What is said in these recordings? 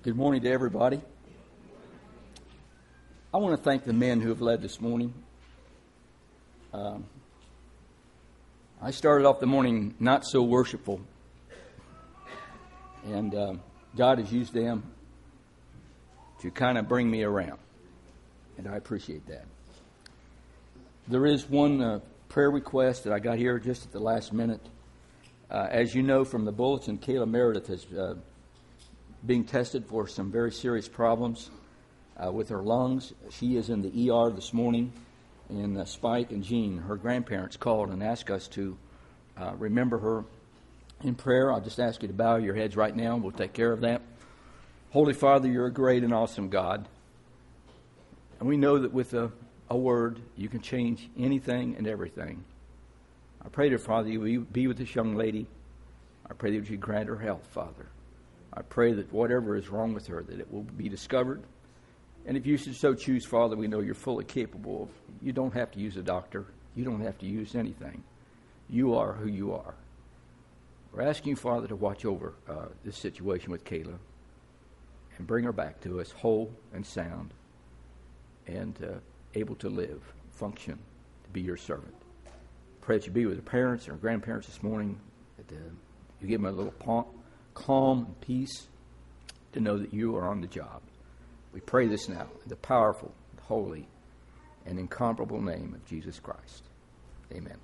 Good morning to everybody. I want to thank the men who have led this morning. I started off the morning not so worshipful, and God has used them to kind of bring me around, and I appreciate that. There is one prayer request that I got here just at the last minute. As you know from the bulletin, Kayla Meredith is being tested for some very serious problems with her lungs. She is in the ER this morning, and Spike and Jean, her grandparents, called and asked us to remember her in prayer. I'll just ask you to bow your heads right now, and we'll take care of that. Holy Father, you're a great and awesome God, and we know that with a word, you can change anything and everything. I pray, dear Father, you be with this young lady. I pray that you grant her health, Father. I pray that whatever is wrong with her, that it will be discovered. And if you should so choose, Father, we know you're fully capable of. You don't have to use a doctor. You don't have to use anything. You are who you are. We're asking you, Father, to watch over this situation with Kayla and bring her back to us whole and sound and able to live, function, to be your servant. Pray that you be with her parents and her grandparents this morning, that you give them a little calm and peace to know that you are on the job. We pray this now in the powerful, holy, and incomparable name of Jesus Christ. Amen.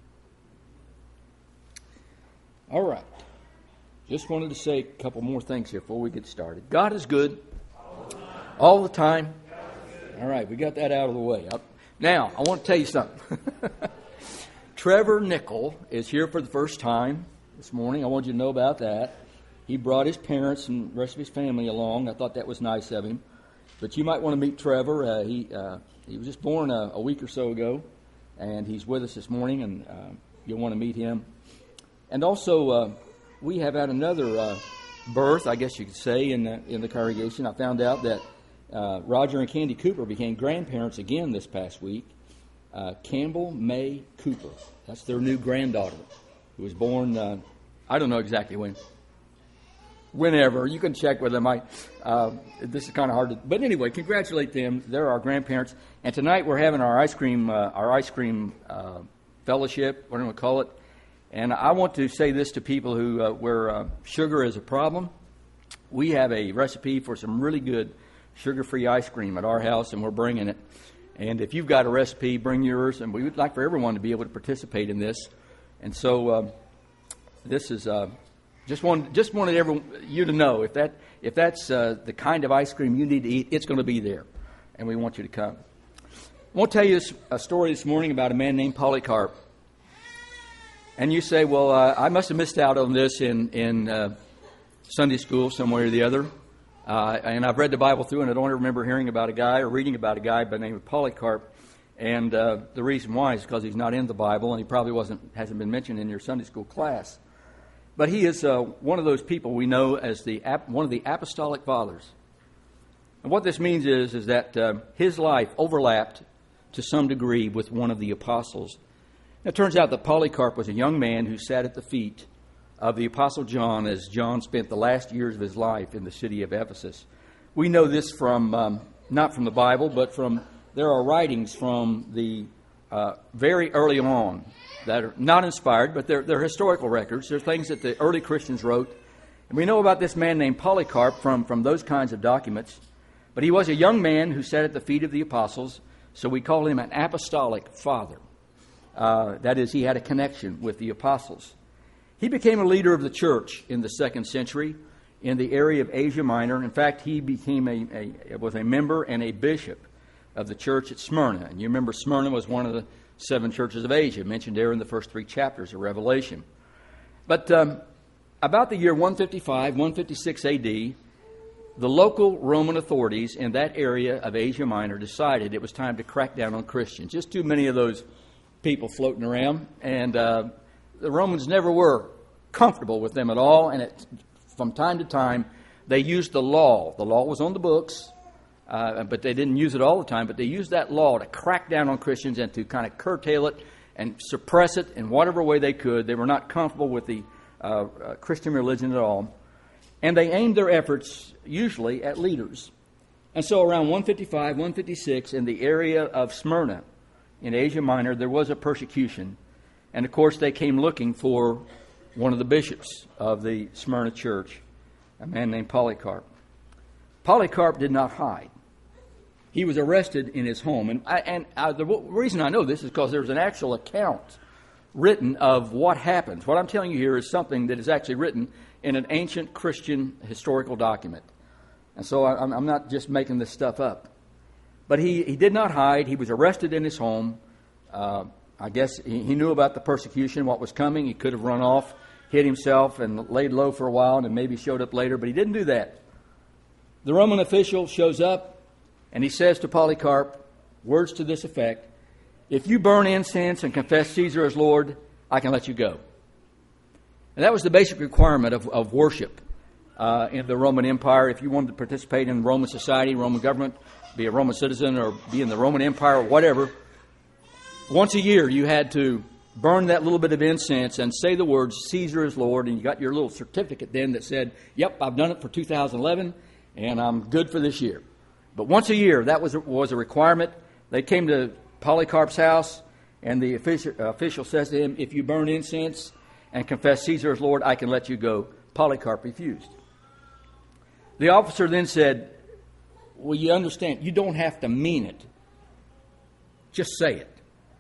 All right. Just wanted to say a couple more things here before we get started. God is good all the time. All right, we got that out of the way. Now, I want to tell you something. Trevor Nickel is here for the first time this morning. I want you to know about that. He brought his parents and the rest of his family along. I thought that was nice of him. But you might want to meet Trevor. He was just born a week or so ago, and he's with us this morning, and you'll want to meet him. And also, we have had another birth, I guess you could say, in the congregation. I found out that Roger and Candy Cooper became grandparents again this past week. Campbell May Cooper. That's their new granddaughter, who was born, I don't know exactly when. Whenever. You can check with them. This is kind of hard to... But anyway, congratulate them. They're our grandparents. And tonight we're having our ice cream fellowship, whatever you want to call it. And I want to say this to people who where sugar is a problem. We have a recipe for some really good sugar-free ice cream at our house, and we're bringing it. And if you've got a recipe, bring yours. And we would like for everyone to be able to participate in this. And so this is... Just wanted you to know if that's the kind of ice cream you need to eat, it's going to be there, and we want you to come. I want to tell you a story this morning about a man named Polycarp. And you say, well, I must have missed out on this in Sunday school somewhere or the other. And I've read the Bible through, and I don't remember hearing about a guy or reading about a guy by the name of Polycarp. And the reason why is because he's not in the Bible, and he probably hasn't been mentioned in your Sunday school class. But he is one of those people we know as one of the apostolic fathers. And what this means is that his life overlapped to some degree with one of the apostles. It turns out that Polycarp was a young man who sat at the feet of the Apostle John as John spent the last years of his life in the city of Ephesus. We know this from, not from the Bible, but there are writings from the very early on that are not inspired, but they're historical records. They're things that the early Christians wrote. And we know about this man named Polycarp from those kinds of documents. But he was a young man who sat at the feet of the apostles, so we call him an apostolic father. That is, he had a connection with the apostles. He became a leader of the church in the 2nd century in the area of Asia Minor. In fact, he was a member and a bishop of the church at Smyrna. And you remember Smyrna was one of the 7 churches of Asia, mentioned there in the first 3 chapters of Revelation. But about the year 155, 156 A.D., the local Roman authorities in that area of Asia Minor decided it was time to crack down on Christians. Just too many of those people floating around, and the Romans never were comfortable with them at all, and from time to time, they used the law. The law was on the books, but they didn't use it all the time, but they used that law to crack down on Christians and to kind of curtail it and suppress it in whatever way they could. They were not comfortable with the Christian religion at all. And they aimed their efforts usually at leaders. And so around 155, 156, in the area of Smyrna in Asia Minor, there was a persecution. And of course, they came looking for one of the bishops of the Smyrna church, a man named Polycarp. Polycarp did not hide. He was arrested in his home. And the reason I know this is because there's an actual account written of what happens. What I'm telling you here is something that is actually written in an ancient Christian historical document. And so I'm not just making this stuff up. But he did not hide. He was arrested in his home. I guess he knew about the persecution, what was coming. He could have run off, hid himself, and laid low for a while, and maybe showed up later. But he didn't do that. The Roman official shows up, and he says to Polycarp, words to this effect, "If you burn incense and confess Caesar as Lord, I can let you go." And that was the basic requirement of worship in the Roman Empire. If you wanted to participate in Roman society, Roman government, be a Roman citizen or be in the Roman Empire or whatever, once a year you had to burn that little bit of incense and say the words, "Caesar is Lord," and you got your little certificate then that said, "Yep, I've done it for 2011, and I'm good for this year." But once a year, that was a requirement. They came to Polycarp's house, and the official says to him, "If you burn incense and confess Caesar as Lord, I can let you go." Polycarp refused. The officer then said, "Well, you understand, you don't have to mean it. Just say it."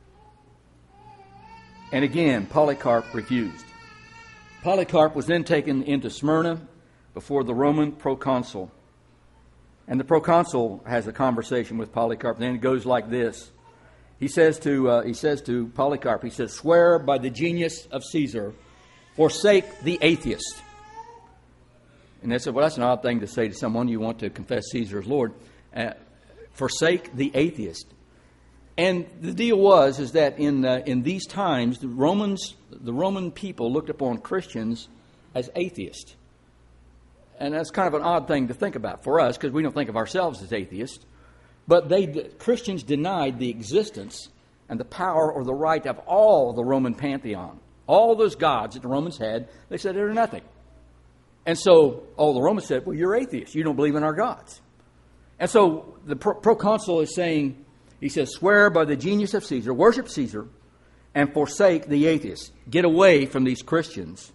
And again, Polycarp refused. Polycarp was then taken into Smyrna before the Roman proconsul. And the proconsul has a conversation with Polycarp. Then it goes like this. He says to Polycarp, he says, "Swear by the genius of Caesar, forsake the atheist." And they said, well, that's an odd thing to say to someone you want to confess Caesar as Lord. Forsake the atheist. And the deal is that in these times, the Roman people looked upon Christians as atheists. And that's kind of an odd thing to think about for us, because we don't think of ourselves as atheists. But Christians denied the existence and the power or the right of all the Roman pantheon. All those gods that the Romans had, they said they're nothing. And so all the Romans said, "Well, you're atheists. You don't believe in our gods." And so the proconsul is saying, he says, "Swear by the genius of Caesar, worship Caesar, and forsake the atheists." Get away from these Christians.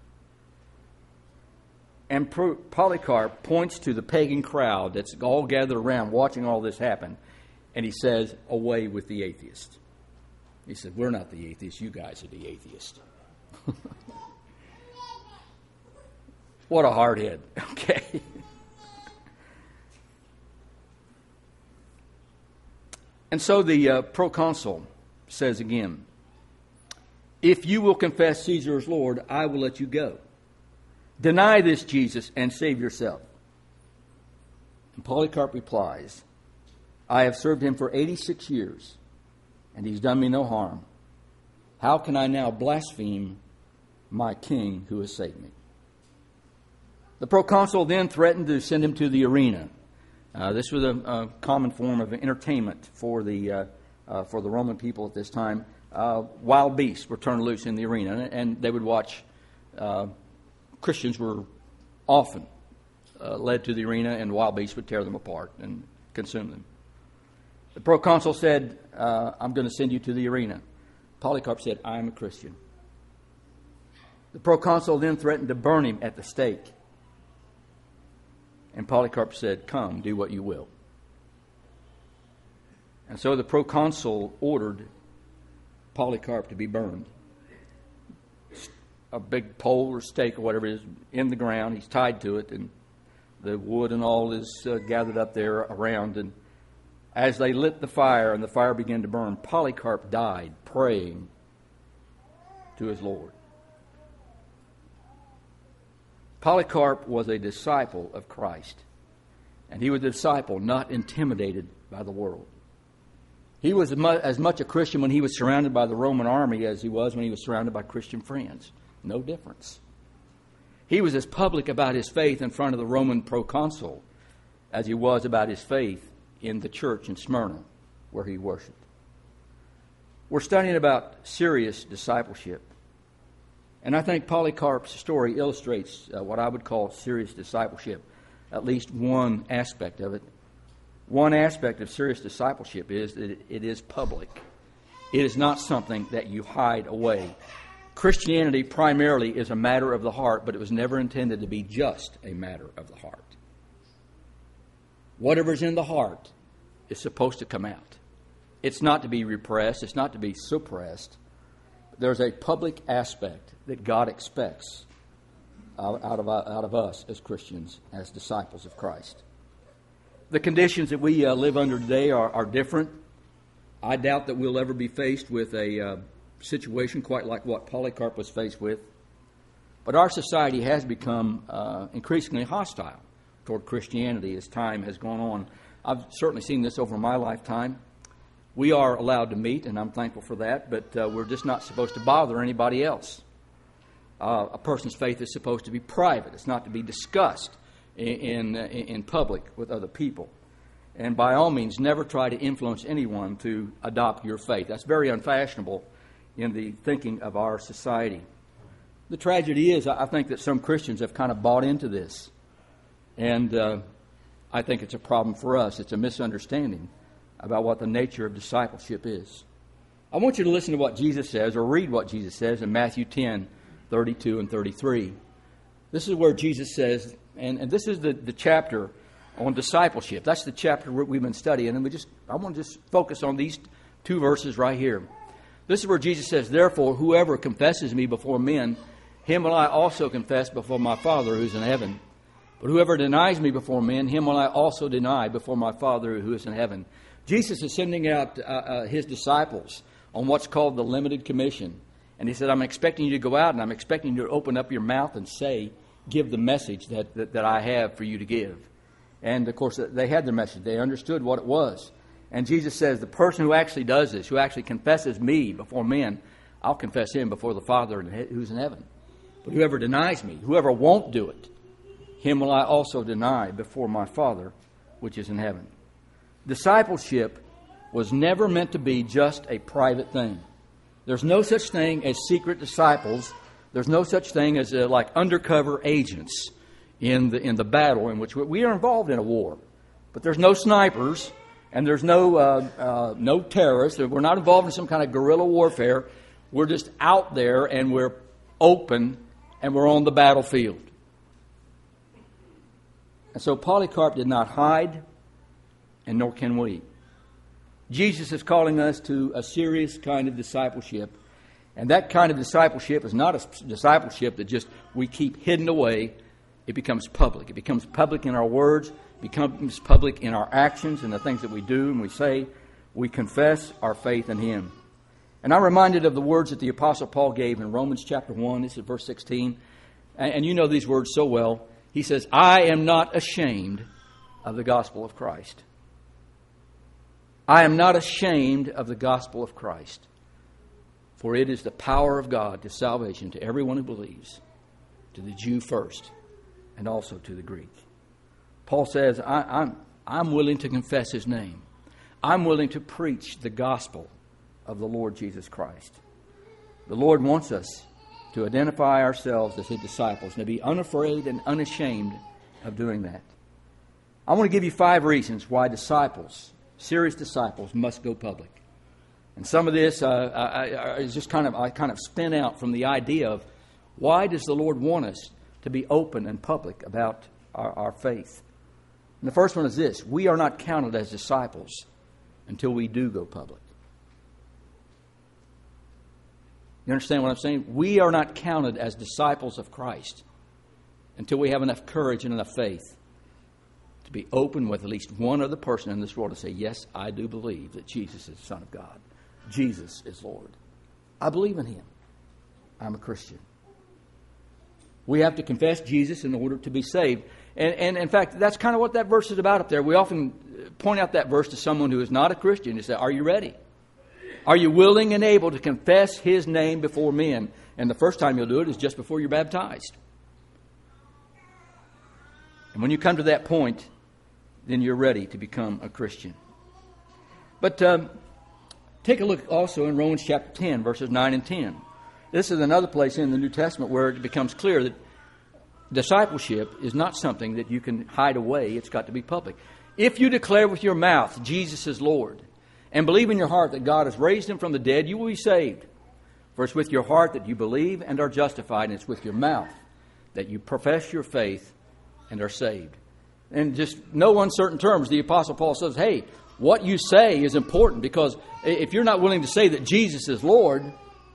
And Polycarp points to the pagan crowd that's all gathered around watching all this happen. And he says, "Away with the atheist." He said, "We're not the atheists. You guys are the atheists." What a hardhead. Okay. And so the proconsul says again, "If you will confess Caesar as Lord, I will let you go. Deny this Jesus and save yourself." And Polycarp replies, "I have served him for 86 years, and he's done me no harm. How can I now blaspheme my king who has saved me?" The proconsul then threatened to send him to the arena. This was a common form of entertainment for the Roman people at this time. Wild beasts were turned loose in the arena, and they would watch. Christians were often led to the arena, and wild beasts would tear them apart and consume them. The proconsul said, "I'm going to send you to the arena." Polycarp said, "I am a Christian." The proconsul then threatened to burn him at the stake. And Polycarp said, "Come, do what you will." And so the proconsul ordered Polycarp to be burned. A big pole or stake or whatever it is in the ground. He's tied to it, and the wood and all is gathered up there around. And as they lit the fire and the fire began to burn, Polycarp died praying to his Lord. Polycarp was a disciple of Christ, and he was a disciple not intimidated by the world. He was as much a Christian when he was surrounded by the Roman army as he was when he was surrounded by Christian friends. No difference. He was as public about his faith in front of the Roman proconsul as he was about his faith in the church in Smyrna where he worshiped. We're studying about serious discipleship. And I think Polycarp's story illustrates what I would call serious discipleship, at least one aspect of it. One aspect of serious discipleship is that it is public. It is not something that you hide away. Christianity primarily is a matter of the heart, but it was never intended to be just a matter of the heart. Whatever's in the heart is supposed to come out. It's not to be repressed. It's not to be suppressed. There's a public aspect that God expects out of us as Christians, as disciples of Christ. The conditions that we live under today are different. I doubt that we'll ever be faced with a situation quite like what Polycarp was faced with. But our society has become increasingly hostile toward Christianity as time has gone on. I've certainly seen this over my lifetime. We are allowed to meet, and I'm thankful for that, but we're just not supposed to bother anybody else. A person's faith is supposed to be private. It's not to be discussed in public with other people. And by all means, never try to influence anyone to adopt your faith. That's very unfashionable in the thinking of our society. The tragedy is, I think that some Christians have kind of bought into this. And I think it's a problem for us. It's a misunderstanding about what the nature of discipleship is. I want you to listen to what Jesus says, or read what Jesus says in Matthew 10, 32 and 33. This is where Jesus says, and this is the chapter on discipleship. That's the chapter we've been studying, and I want to just focus on these two verses right here. This is where Jesus says, "Therefore, whoever confesses me before men, him will I also confess before my Father who is in heaven. But whoever denies me before men, him will I also deny before my Father who is in heaven." Jesus is sending out his disciples on what's called the limited commission. And he said, I'm expecting you to go out, and I'm expecting you to open up your mouth and give the message that I have for you to give. And, of course, they had their message. They understood what it was. And Jesus says, the person who actually does this, who actually confesses me before men, I'll confess him before the Father who's in heaven. But whoever denies me, whoever won't do it, him will I also deny before my Father which is in heaven. Discipleship was never meant to be just a private thing. There's no such thing as secret disciples. There's no such thing as like undercover agents in the battle in which we are involved in a war. But there's no snipers and there's no terrorists. We're not involved in some kind of guerrilla warfare. We're just out there and we're open and we're on the battlefield. And so Polycarp did not hide, and nor can we. Jesus is calling us to a serious kind of discipleship. And that kind of discipleship is not a discipleship that just we keep hidden away. It becomes public. It becomes public in our words. It becomes public in our actions and the things that we do and we say. We confess our faith in Him. And I'm reminded of the words that the Apostle Paul gave in Romans chapter 1. This is verse 16. And you know these words so well. He says, I am not ashamed of the gospel of Christ. I am not ashamed of the gospel of Christ, for it is the power of God to salvation to everyone who believes, to the Jew first, and also to the Greek. Paul says, I'm willing to confess His name. I'm willing to preach the gospel of the Lord Jesus Christ. The Lord wants us to identify ourselves as His disciples and to be unafraid and unashamed of doing that. I want to give you 5 reasons why serious disciples must go public. And some of this is just I kind of spin out from the idea of why does the Lord want us to be open and public about our faith? And the first one is this: we are not counted as disciples until we do go public. You understand what I'm saying? We are not counted as disciples of Christ until we have enough courage and enough faith to be open with at least one other person in this world to say, yes, I do believe that Jesus is the Son of God. Jesus is Lord. I believe in Him. I'm a Christian. We have to confess Jesus in order to be saved. And in fact, that's kind of what that verse is about up there. We often point out that verse to someone who is not a Christian and say, are you ready? Are you willing and able to confess His name before men? And the first time you'll do it is just before you're baptized. And when you come to that point, then you're ready to become a Christian. But take a look also in Romans chapter 10, verses 9 and 10. This is another place in the New Testament where it becomes clear that discipleship is not something that you can hide away. It's got to be public. If you declare with your mouth Jesus is Lord and believe in your heart that God has raised him from the dead, you will be saved. For it's with your heart that you believe and are justified, and it's with your mouth that you profess your faith and are saved. In just no uncertain terms, the Apostle Paul says, hey, what you say is important, because if you're not willing to say that Jesus is Lord,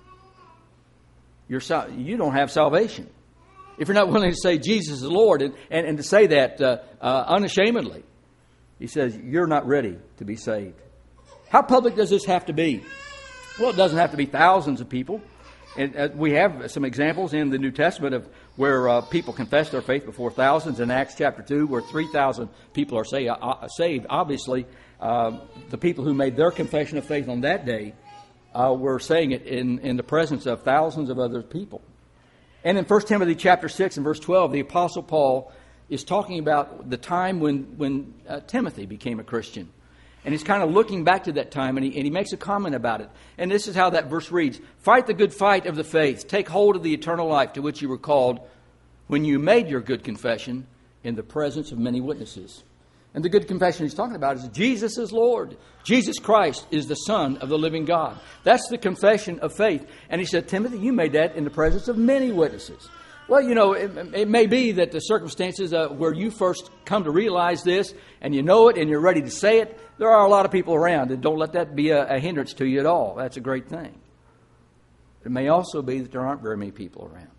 you don't have salvation. If you're not willing to say Jesus is Lord and to say that unashamedly, he says you're not ready to be saved. How public does this have to be? Well, it doesn't have to be thousands of people. And we have some examples in the New Testament of where people confess their faith before thousands. In Acts chapter 2, where 3,000 people are saved. Obviously, the people who made their confession of faith on that day were saying it in the presence of thousands of other people. And in 1 Timothy chapter 6 and verse 12, the Apostle Paul is talking about the time when Timothy became a Christian. And he's kind of looking back to that time, and he makes a comment about it. And this is how that verse reads: "Fight the good fight of the faith. Take hold of the eternal life to which you were called when you made your good confession in the presence of many witnesses." And the good confession he's talking about is Jesus is Lord. Jesus Christ is the Son of the living God. That's the confession of faith. And he said, Timothy, you made that in the presence of many witnesses. Well, you know, it may be that the circumstances where you first come to realize this, and you know it, and you're ready to say it, there are a lot of people around, and don't let that be a hindrance to you at all. That's a great thing. It may also be that there aren't very many people around.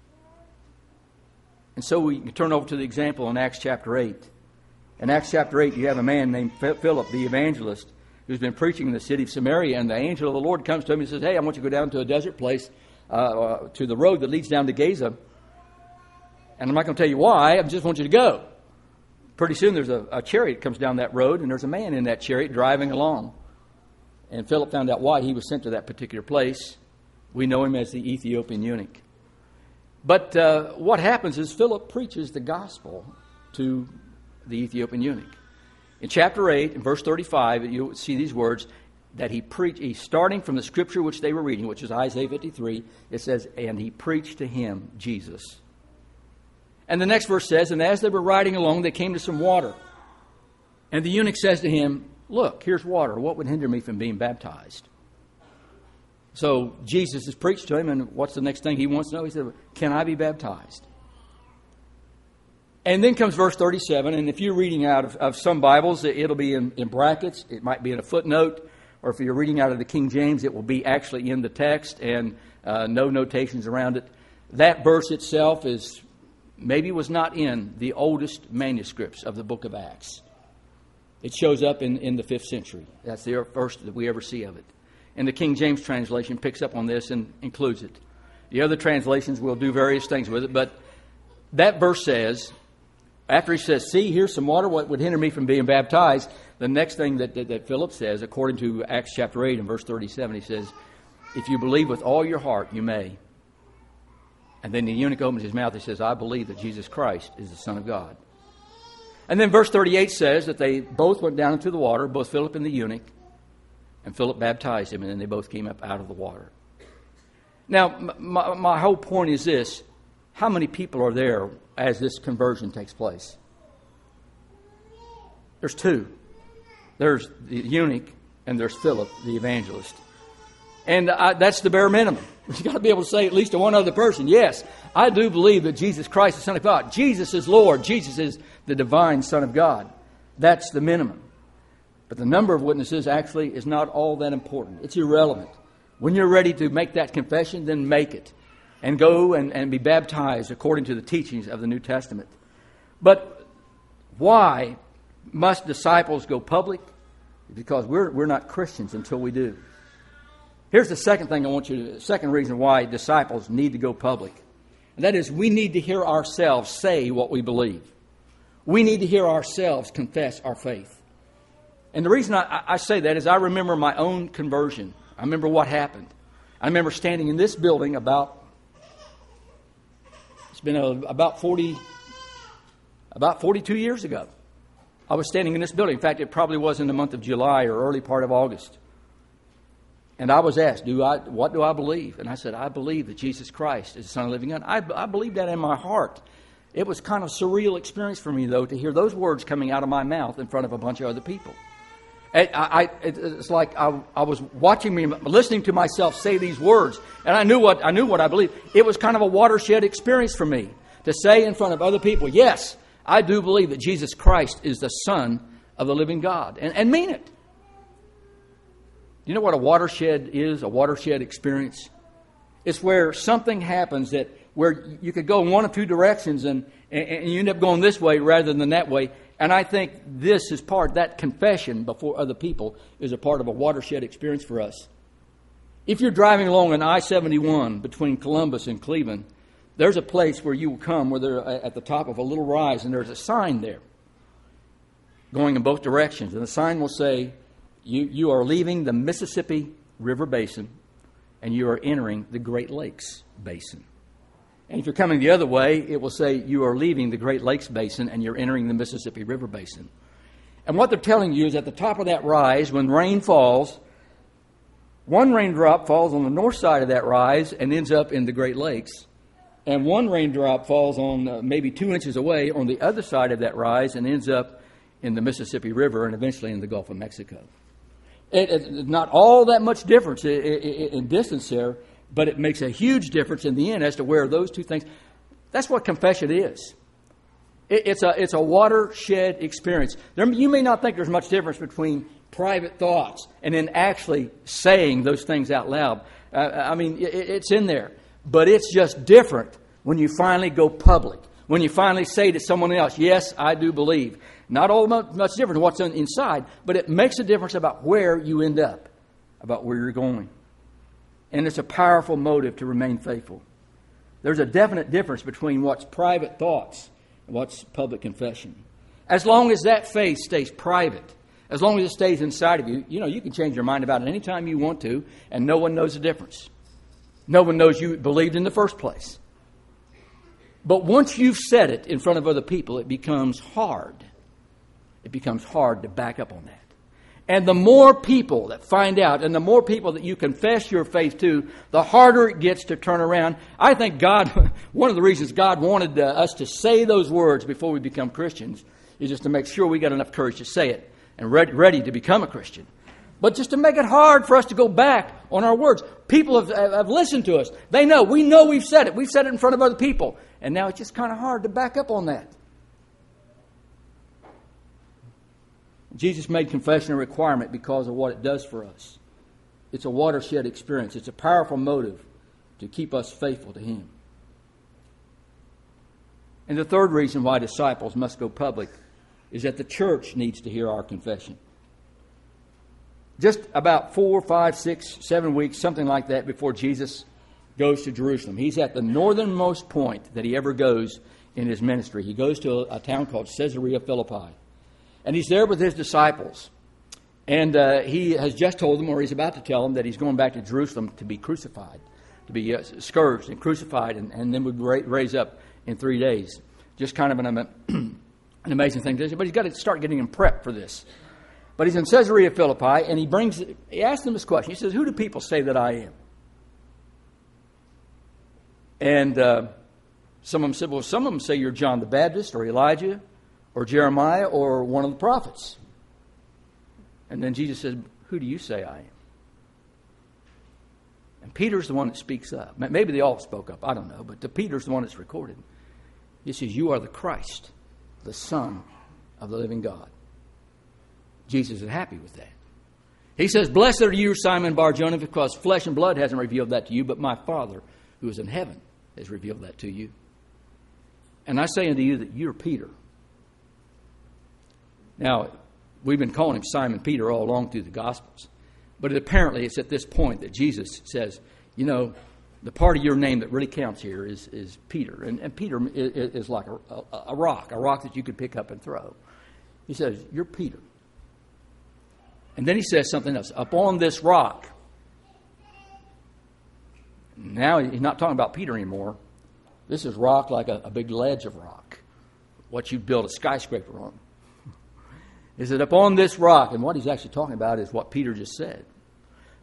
And so we can turn over to the example in Acts chapter 8. In Acts chapter 8, you have a man named Philip, the evangelist, who's been preaching in the city of Samaria, and the angel of the Lord comes to him and says, hey, I want you to go down to a desert place, to the road that leads down to Gaza. And I'm not going to tell you why, I just want you to go. Pretty soon there's a chariot comes down that road, and there's a man in that chariot driving along. And Philip found out why he was sent to that particular place. We know him as the Ethiopian eunuch. But what happens is Philip preaches the gospel to the Ethiopian eunuch. In chapter 8, in verse 35, you'll see these words that he preached. He's starting from the scripture which they were reading, which is Isaiah 53. It says, and he preached to him Jesus. And the next verse says, and as they were riding along, they came to some water. And the eunuch says to him, look, here's water. What would hinder me from being baptized? So Jesus has preached to him, and what's the next thing he wants to know? He said, can I be baptized? And then comes verse 37, and if you're reading out of some Bibles, it'll be in brackets. It might be in a footnote, or if you're reading out of the King James, it will be actually in the text and no notations around it. That verse itself was not in the oldest manuscripts of the book of Acts. It shows up in the 5th century. That's the first that we ever see of it. And the King James translation picks up on this and includes it. The other translations will do various things with it, but that verse says, after he says, see, here's some water, what would hinder me from being baptized? The next thing that Philip says, according to Acts chapter 8 and verse 37, he says, if you believe with all your heart, you may. And then the eunuch opens his mouth and says, I believe that Jesus Christ is the Son of God. And then verse 38 says that they both went down into the water, both Philip and the eunuch, and Philip baptized him, and then they both came up out of the water. Now, my whole point is this. How many people are there as this conversion takes place? There's two. There's the eunuch and there's Philip, the evangelist. And that's the bare minimum. You've got to be able to say at least to one other person, yes, I do believe that Jesus Christ is the Son of God. Jesus is Lord. Jesus is the divine Son of God. That's the minimum. But the number of witnesses actually is not all that important. It's irrelevant. When you're ready to make that confession, then make it. And go and be baptized according to the teachings of the New Testament. But why must disciples go public? Because we're not Christians until we do. Here's the second thing second reason why disciples need to go public. And that is we need to hear ourselves say what we believe. We need to hear ourselves confess our faith. And the reason I say that is I remember my own conversion. I remember what happened. I remember standing in this building it's been about 42 years ago. I was standing in this building. In fact, it probably was in the month of July or early part of August. And I was asked, what do I believe? And I said, I believe that Jesus Christ is the Son of the living God. I believe that in my heart. It was kind of a surreal experience for me, though, to hear those words coming out of my mouth in front of a bunch of other people. It's like I was watching me, listening to myself say these words, and I knew what I believed. It was kind of a watershed experience for me to say in front of other people, yes, I do believe that Jesus Christ is the Son of the living God, and mean it. You know what a watershed is, a watershed experience? It's where something happens where you could go in one of two directions and you end up going this way rather than that way. And I think this is that confession before other people is a part of a watershed experience for us. If you're driving along on I-71 between Columbus and Cleveland, there's a place where you will come where they're at the top of a little rise, and there's a sign there going in both directions. And the sign will say, you are leaving the Mississippi River Basin, and you are entering the Great Lakes Basin. And if you're coming the other way, it will say you are leaving the Great Lakes Basin, and you're entering the Mississippi River Basin. And what they're telling you is at the top of that rise, when rain falls, one raindrop falls on the north side of that rise and ends up in the Great Lakes. And one raindrop falls on maybe 2 inches away on the other side of that rise and ends up in the Mississippi River and eventually in the Gulf of Mexico. It's not all that much difference in distance there, but it makes a huge difference in the end as to where those two things. That's what confession is. It's a watershed experience. You may not think there's much difference between private thoughts and then actually saying those things out loud. It's in there. But it's just different when you finally go public. When you finally say to someone else, yes, I do believe. Not all much different than what's inside, but it makes a difference about where you end up, about where you're going. And it's a powerful motive to remain faithful. There's a definite difference between what's private thoughts and what's public confession. As long as that faith stays private, as long as it stays inside of you, you can change your mind about it anytime you want to, and no one knows the difference. No one knows you believed in the first place. But once you've said it in front of other people, it becomes hard. It becomes hard to back up on that. And the more people that find out and the more people that you confess your faith to, the harder it gets to turn around. I think one of the reasons God wanted us to say those words before we become Christians is just to make sure we got enough courage to say it and ready to become a Christian. But just to make it hard for us to go back on our words. People have listened to us. We know we've said it. We've said it in front of other people. And now it's just kind of hard to back up on that. Jesus made confession a requirement because of what it does for us. It's a watershed experience. It's a powerful motive to keep us faithful to Him. And the third reason why disciples must go public is that the church needs to hear our confession. Just about 4, 5, 6, 7 weeks, something like that, before Jesus goes to Jerusalem. He's at the northernmost point that he ever goes in his ministry. He goes to a town called Caesarea Philippi. And he's there with his disciples. And he has just told them, or he's about to tell them, that he's going back to Jerusalem to be crucified, to be scourged and crucified, and then would raise up in 3 days. Just kind of an amazing thing. But he's got to start getting him prepped for this. But he's in Caesarea Philippi, and he asks them this question. He says, who do people say that I am? And some of them said, well, some of them say you're John the Baptist, or Elijah, or Jeremiah, or one of the prophets. And then Jesus says, who do you say I am? And Peter's the one that speaks up. Maybe they all spoke up, I don't know, but Peter's the one that's recorded. He says, you are the Christ, the Son of the living God. Jesus is happy with that. He says, blessed are you, Simon Bar-Jonah, because flesh and blood hasn't revealed that to you, but my Father who is in heaven has revealed that to you. And I say unto you that you're Peter. Now, we've been calling him Simon Peter all along through the Gospels. But apparently it's at this point that Jesus says, the part of your name that really counts here is Peter. And Peter is like a rock that you could pick up and throw. He says, you're Peter. And then he says something else. Upon this rock. Now he's not talking about Peter anymore. This is rock like a big ledge of rock. What you'd build a skyscraper on. He said, upon this rock. And what he's actually talking about is what Peter just said.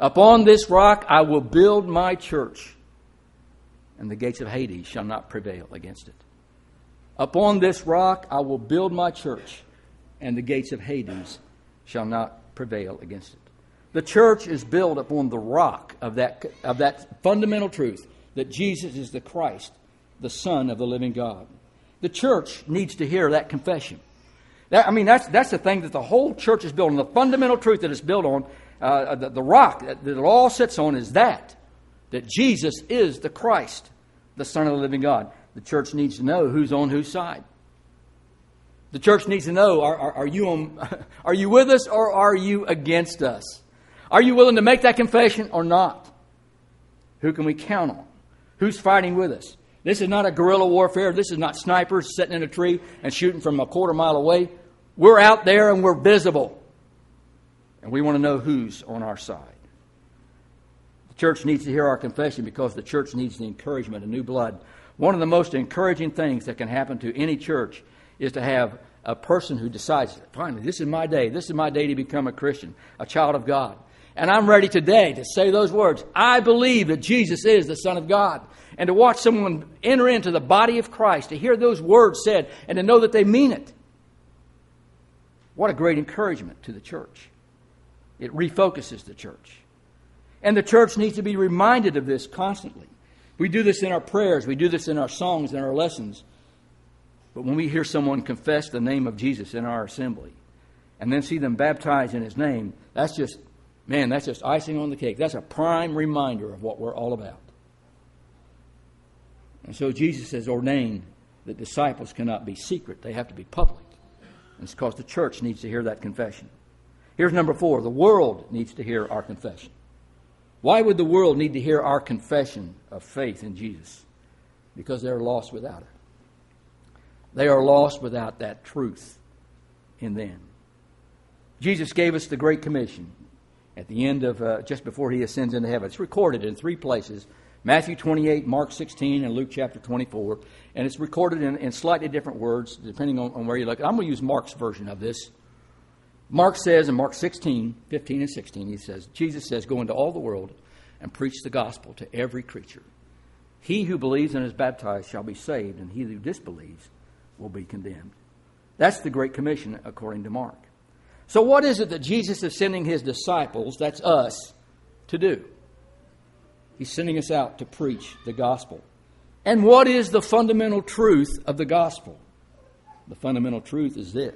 Upon this rock I will build my church, and the gates of Hades shall not prevail against it. Upon this rock I will build my church, and the gates of Hades shall not prevail against it. The church is built upon the rock of that fundamental truth that Jesus is the Christ, the Son of the living God. The church needs to hear that confession. That's the thing that the whole church is built on. The fundamental truth that it's built on, the rock that it all sits on is that Jesus is the Christ, the Son of the living God. The church needs to know who's on whose side. The church needs to know, are you with us or are you against us? Are you willing to make that confession or not? Who can we count on? Who's fighting with us? This is not a guerrilla warfare. This is not snipers sitting in a tree and shooting from a quarter mile away. We're out there and we're visible. And we want to know who's on our side. The church needs to hear our confession because the church needs the encouragement of new blood. One of the most encouraging things that can happen to any church is to have a person who decides, finally, this is my day. This is my day to become a Christian, a child of God. And I'm ready today to say those words. I believe that Jesus is the Son of God. And to watch someone enter into the body of Christ, to hear those words said, and to know that they mean it. What a great encouragement to the church. It refocuses the church. And the church needs to be reminded of this constantly. We do this in our prayers. We do this in our songs and our lessons. But when we hear someone confess the name of Jesus in our assembly and then see them baptized in His name, that's just icing on the cake. That's a prime reminder of what we're all about. And so Jesus has ordained that disciples cannot be secret. They have to be public. And it's because the church needs to hear that confession. Here's number 4. The world needs to hear our confession. Why would the world need to hear our confession of faith in Jesus? Because they're lost without it. They are lost without that truth in them. Jesus gave us the Great Commission at the end of, just before He ascends into heaven. It's recorded in 3 places. Matthew 28, Mark 16, and Luke chapter 24. And it's recorded in slightly different words, depending on where you look. I'm going to use Mark's version of this. Mark says in Mark 16, 15 and 16, Jesus says, go into all the world and preach the gospel to every creature. He who believes and is baptized shall be saved, and he who disbelieves will be condemned. That's the Great Commission according to Mark. So what is it that Jesus is sending His disciples, that's us, to do? He's sending us out to preach the gospel. And what is the fundamental truth of the gospel? The fundamental truth is this.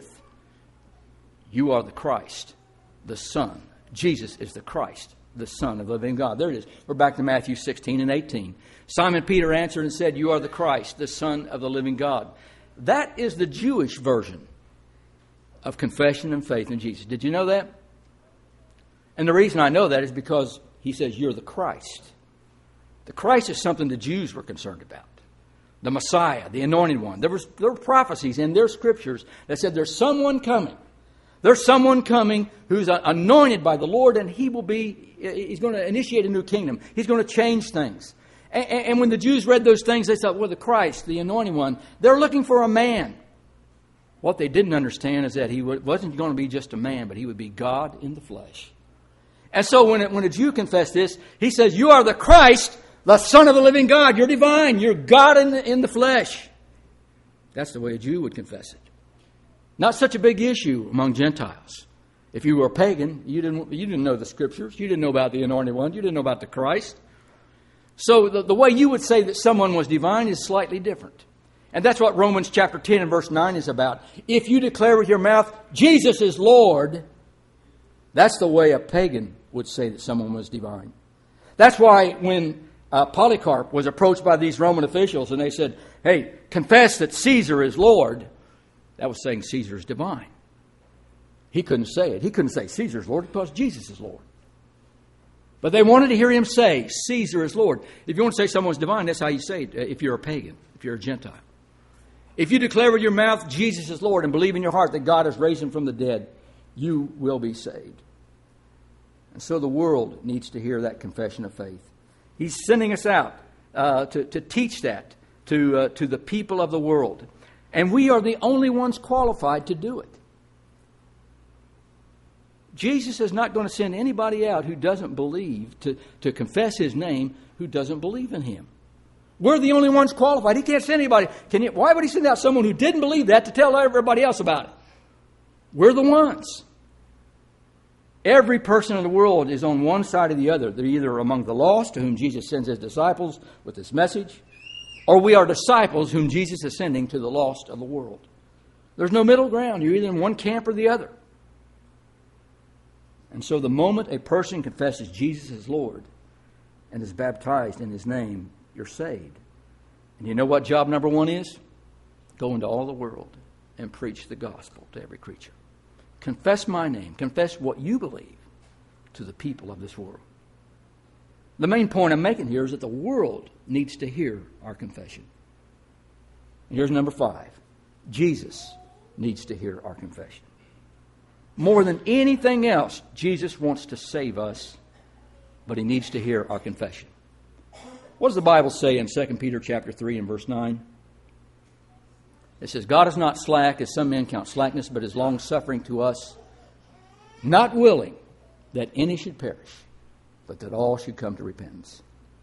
You are the Christ, the Son. Jesus is the Christ, the Son of the living God. There it is. We're back to Matthew 16 and 18. Simon Peter answered and said, you are the Christ, the Son of the living God. That is the Jewish version of confession and faith in Jesus. Did you know that? And the reason I know that is because He says, you're the Christ. The Christ is something the Jews were concerned about. The Messiah, the Anointed One. There were prophecies in their scriptures that said there's someone coming. There's someone coming who's anointed by the Lord, and he's going to initiate a new kingdom. He's going to change things. And when the Jews read those things, they thought, well, the Christ, the Anointed One, they're looking for a man. What they didn't understand is that He wasn't going to be just a man, but He would be God in the flesh. And so when a Jew confessed this, he says, you are the Christ, the Son of the living God. You're divine. You're God in the flesh. That's the way a Jew would confess it. Not such a big issue among Gentiles. If you were a pagan, you didn't know the Scriptures. You didn't know about the Anointed One. You didn't know about the Christ. So the way you would say that someone was divine is slightly different. And that's what Romans chapter 10 and verse 9 is about. If you declare with your mouth, Jesus is Lord, that's the way a pagan would say that someone was divine. That's why when Polycarp was approached by these Roman officials and they said, hey, confess that Caesar is Lord, that was saying Caesar is divine. He couldn't say it. He couldn't say Caesar is Lord because Jesus is Lord. But they wanted to hear him say Caesar is Lord. If you want to say someone's divine, that's how you say it if you're a pagan, if you're a Gentile. If you declare with your mouth Jesus is Lord and believe in your heart that God has raised Him from the dead, you will be saved. And so the world needs to hear that confession of faith. He's sending us out to teach that to the people of the world. And we are the only ones qualified to do it. Jesus is not going to send anybody out who doesn't believe to confess His name who doesn't believe in Him. We're the only ones qualified. He can't send anybody. Why would He send out someone who didn't believe that to tell everybody else about it? We're the ones. Every person in the world is on one side or the other. They're either among the lost, to whom Jesus sends His disciples with His message, or we are disciples whom Jesus is sending to the lost of the world. There's no middle ground. You're either in one camp or the other. And so the moment a person confesses Jesus as Lord and is baptized in His name, you're saved. And you know what job number one is? Go into all the world and preach the gospel to every creature. Confess my name. Confess what you believe to the people of this world. The main point I'm making here is that the world needs to hear our confession. And here's number 5. Jesus needs to hear our confession. More than anything else, Jesus wants to save us, but He needs to hear our confession. What does the Bible say in 2 Peter chapter 3 and verse 9? It says, God is not slack, as some men count slackness, but is long-suffering to us, not willing that any should perish, but that all should come to repentance.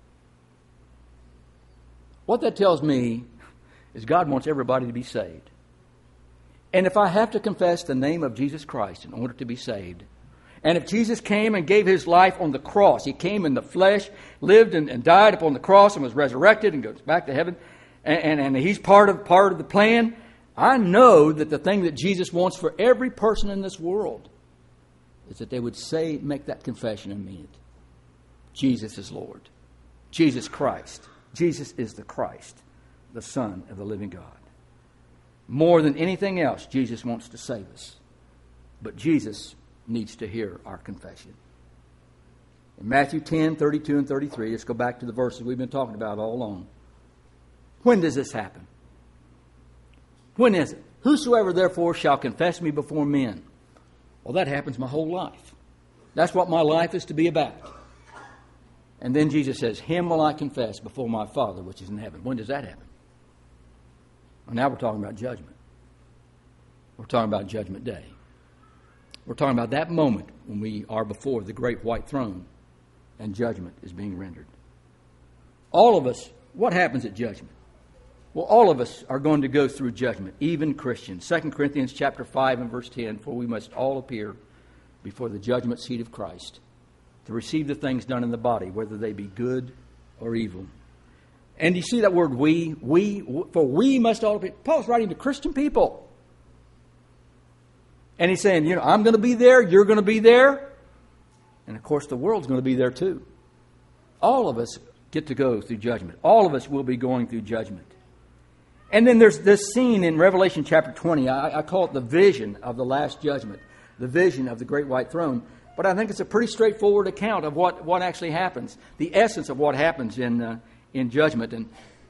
What that tells me is God wants everybody to be saved. And if I have to confess the name of Jesus Christ in order to be saved, and if Jesus came and gave His life on the cross, He came in the flesh, lived and died upon the cross and was resurrected and goes back to heaven, and He's part of the plan, I know that the thing that Jesus wants for every person in this world is that they would make that confession and mean it. Jesus is Lord. Jesus Christ. Jesus is the Christ, the Son of the living God. More than anything else, Jesus wants to save us. But Jesus needs to hear our confession. In Matthew 10, 32 and 33, let's go back to the verses we've been talking about all along. When does this happen? When is it? Whosoever therefore shall confess me before men. Well, that happens my whole life. That's what my life is to be about. And then Jesus says, Him will I confess before my Father which is in heaven. When does that happen? Well, now we're talking about judgment. We're talking about Judgment Day. We're talking about that moment when we are before the great white throne and judgment is being rendered. All of us, what happens at judgment? Well, all of us are going to go through judgment, even Christians. 2 Corinthians chapter 5 and verse 10, for we must all appear before the judgment seat of Christ to receive the things done in the body, whether they be good or evil. And you see that word we, for we must all appear. Paul's writing to Christian people. And he's saying, I'm going to be there, you're going to be there. And of course the world's going to be there too. All of us get to go through judgment. All of us will be going through judgment. And then there's this scene in Revelation chapter 20. I call it the vision of the last judgment. The vision of the great white throne. But I think it's a pretty straightforward account of what actually happens. The essence of what happens in judgment. And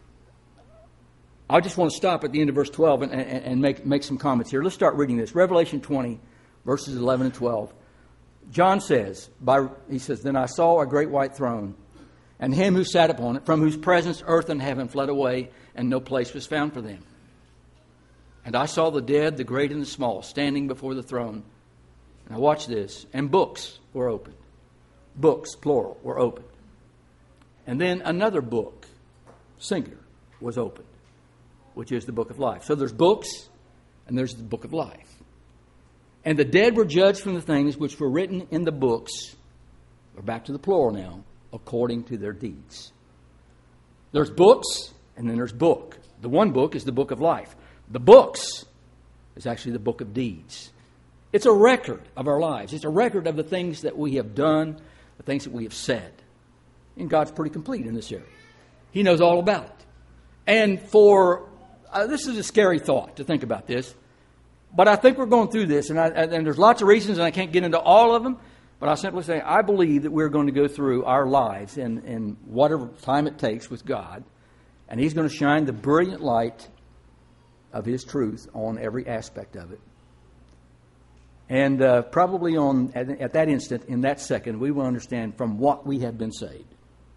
I just want to stop at the end of verse 12 and make some comments here. Let's start reading this. Revelation 20, verses 11 and 12. John says, he says, Then I saw a great white throne, and Him who sat upon it, from whose presence earth and heaven fled away, and no place was found for them. And I saw the dead, the great and the small, standing before the throne. Now watch this. And books were opened. Books, plural, were opened. And then another book, singular, was opened, which is the book of life. So there's books, and there's the book of life. And the dead were judged from the things which were written in the books, we're back to the plural now, according to their deeds. There's books, and then there's book. The one book is the book of life. The books is actually the book of deeds. It's a record of our lives. It's a record of the things that we have done, the things that we have said. And God's pretty complete in this area. He knows all about it. And this is a scary thought to think about this, but I think we're going through this, and there's lots of reasons, and I can't get into all of them, but I'll simply say I believe that we're going to go through our lives in whatever time it takes with God, and He's going to shine the brilliant light of His truth on every aspect of it. And probably at that instant, in that second, we will understand from what we have been saved.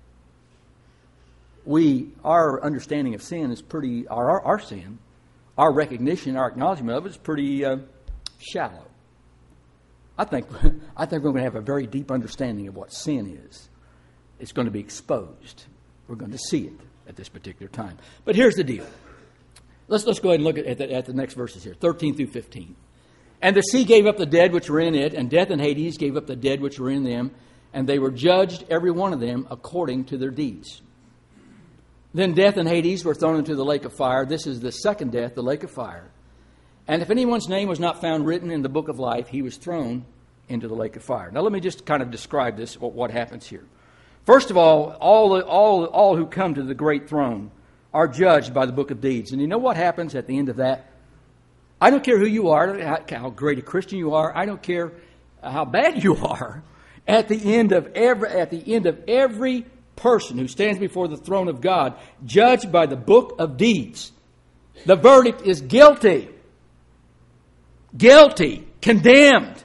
Our understanding of sin is pretty, our sin, our recognition, our acknowledgement of it is pretty shallow. I think we're going to have a very deep understanding of what sin is. It's going to be exposed. We're going to see it at this particular time. But here's the deal. Let's go ahead and look at the next verses here, 13 through 15. And the sea gave up the dead which were in it, and death and Hades gave up the dead which were in them, and they were judged, every one of them, according to their deeds. Then death and Hades were thrown into the lake of fire. This is the second death, the lake of fire. And if anyone's name was not found written in the book of life, he was thrown into the lake of fire. Now let me just kind of describe this, what happens here. First of all who come to the great throne are judged by the book of deeds. And you know what happens at the end of that? I don't care who you are, how great a Christian you are. I don't care how bad you are. At the end of every person who stands before the throne of God, judged by the book of deeds, the verdict is guilty. Guilty, condemned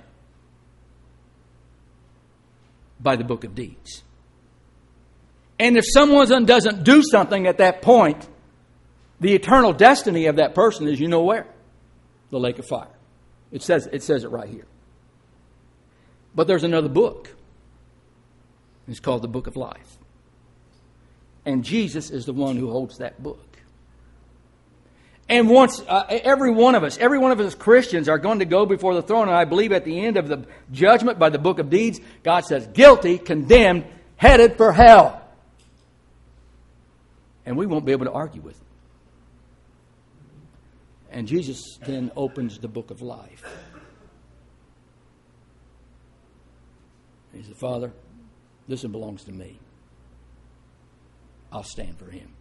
by the book of deeds. And if someone doesn't do something at that point, the eternal destiny of that person is, you know where? The lake of fire. It says it right here. But there's another book. It's called the book of life. And Jesus is the one who holds that book. And once every one of us as Christians are going to go before the throne, and I believe at the end of the judgment by the book of deeds, God says, guilty, condemned, headed for hell. And we won't be able to argue with him. And Jesus then opens the book of life. He said, Father, this one belongs to me. I'll stand for him.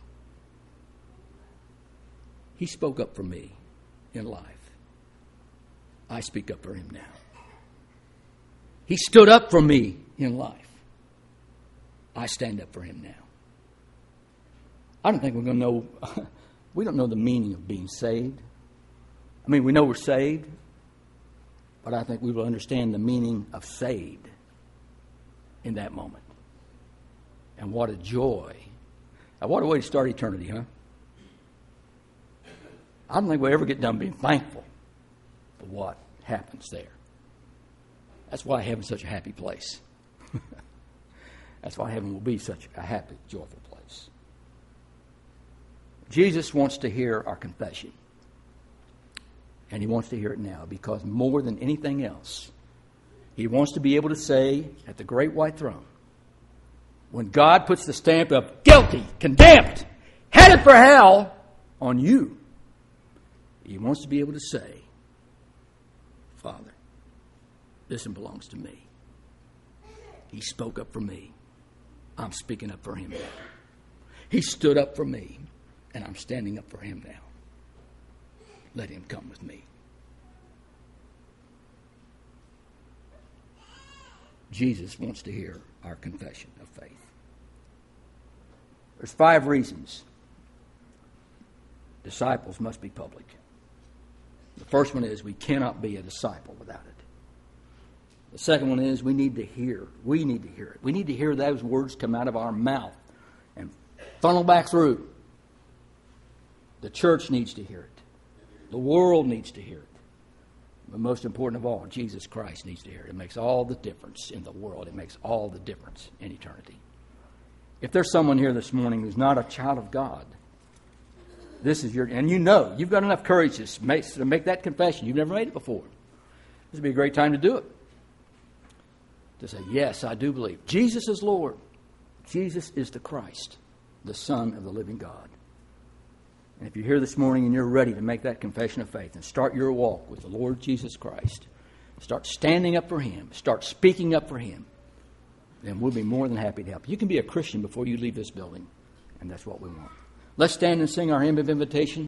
He spoke up for me in life. I speak up for him now. He stood up for me in life. I stand up for him now. I don't think we're going to know, we don't know the meaning of being saved. I mean, we know we're saved, but I think we will understand the meaning of saved in that moment. And what a joy. Now, what a way to start eternity, huh? I don't think we'll ever get done being thankful for what happens there. That's why heaven's such a happy place. That's why heaven will be such a happy, joyful place. Jesus wants to hear our confession. And he wants to hear it now because more than anything else, he wants to be able to say at the great white throne, when God puts the stamp of guilty, condemned, headed for hell on you, he wants to be able to say, Father, this one belongs to me. He spoke up for me. I'm speaking up for him now. He stood up for me, and I'm standing up for him now. Let him come with me. Jesus wants to hear our confession of faith. There's 5 reasons disciples must be public. The first one is we cannot be a disciple without it. The second one is we need to hear. We need to hear it. We need to hear those words come out of our mouth and funnel back through. The church needs to hear it. The world needs to hear it. But most important of all, Jesus Christ needs to hear it. It makes all the difference in the world. It makes all the difference in eternity. If there's someone here this morning who's not a child of God, this is and you've got enough courage to make that confession. You've never made it before. This would be a great time to do it. To say, yes, I do believe. Jesus is Lord. Jesus is the Christ, the Son of the living God. And if you're here this morning and you're ready to make that confession of faith and start your walk with the Lord Jesus Christ, start standing up for him, start speaking up for him, then we'll be more than happy to help. You can be a Christian before you leave this building, and that's what we want. Let's stand and sing our hymn of invitation.